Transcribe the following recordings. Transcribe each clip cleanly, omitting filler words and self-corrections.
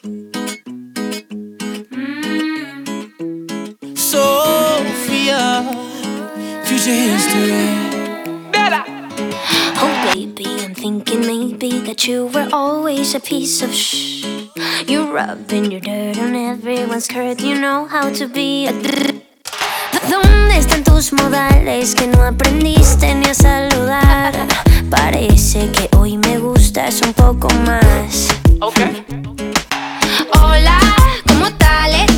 Sophia, future history. Oh baby, I'm thinking maybe that you were always a piece of shh. You're rubbing your dirt on everyone's skirt. You know how to be a ¿Dónde están tus modales que no aprendiste ni a saludar? Parece que hoy me gustas un poco más. Okay. Hola, ¿cómo dale?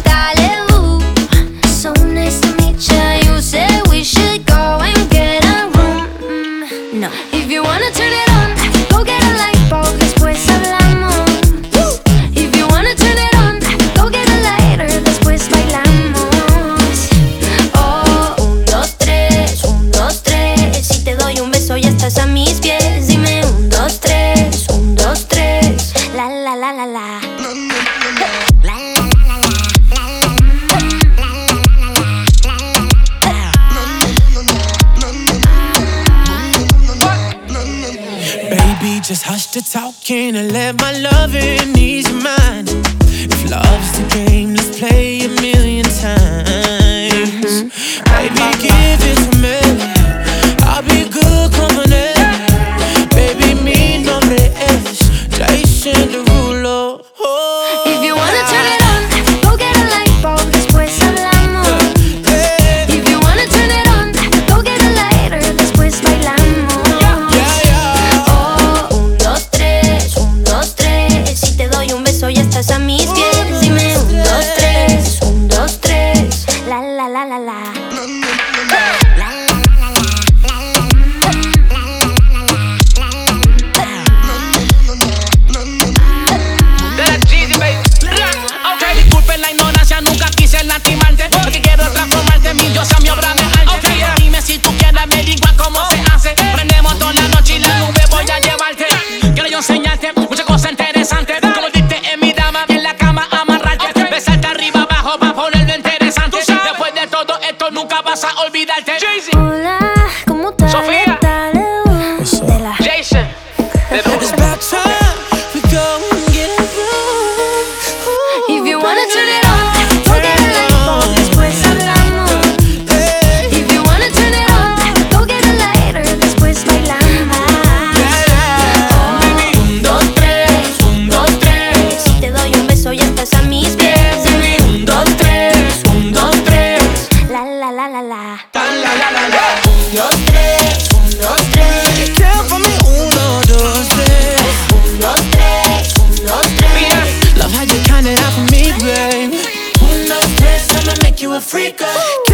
So nice to meet ya. You said we should go and get a room. No. If you wanna turn it on, go get a light bulb, después hablamos. If you wanna turn it on, go get a lighter, después bailamos. Oh, 1, 2, 3, 1, 2, 3. Si te doy un beso ya estás a mis pies. Dime 1, 2, 3, 1, 2, 3. La la la la la. Just hush the talking and let my loving ease your mind. If love's the game, let's play a million times. Baby, give it to me. I'll be good company. Baby, mi nombre es Jason Derulo. Oh, if you wanna turn it on, go get a light bulb, después hablamos. If you wanna turn it on, go get a lighter, después bailamos. Ya estás a mis pies. Dime 1, 2, 3, 1, 2, 3. La la la la la. Disculpen la ignorancia, nunca quise lastimarte. Porque quiero transformarte en mi diosa, mi obra de arte. Dime si tú quieres, averigua cómo se hace. Prendemos toda la noche y la nube voy a llevarte. Quiero yo enseñarte muchas cosas interesantes. Nunca vas a olvidarte. Hola, ¿cómo estás? Sofía. Jason. It's about time we go and get a room. If you wanna turn it on, go get a light bulb, después hablamos. If you wanna turn it on, go get a lighter, después bailamos. 1, 2, 3, 1, 2, 3. Si te doy un beso ya estás a mis pies. 1, 2, 3, 1, 2, 3. La la la la la. 1, 2, 3, 1, 2, 3. Tell for me 1, 2, 3. 1, 2, 3, 1, 2, 3. Love how you count it out for me, babe. 1, 2, 3, I'ma make you a freak.